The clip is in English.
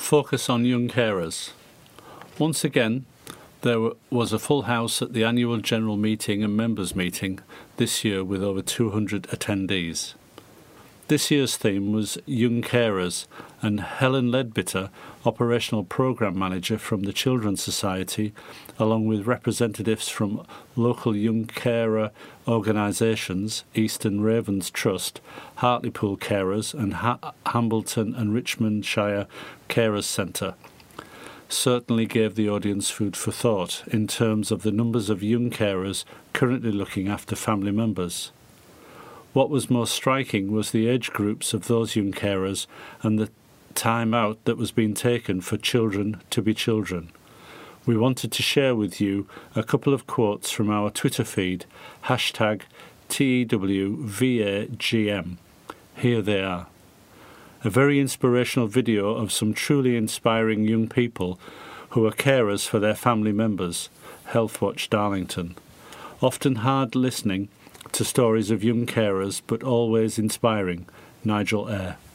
Focus on young carers. Once again, there was a full house at the annual general meeting and members meeting this year with over 200 attendees. This year's theme was Young Carers, and Helen Ledbetter, Operational Programme Manager from the Children's Society, along with representatives from local young carer organisations, Eastern Ravens Trust, Hartlepool Carers and Hambleton and Richmond Shire Carers Centre, certainly gave the audience food for thought in terms of the numbers of young carers currently looking after family members. What was most striking was the age groups of those young carers and the time out that was being taken for children to be children. We wanted to share with you a couple of quotes from our Twitter feed, #TEWVAGM. Here they are. A very inspirational video of some truly inspiring young people who are carers for their family members, Healthwatch Darlington. Often hard listening to stories of young carers, but always inspiring, Nigel Eyre.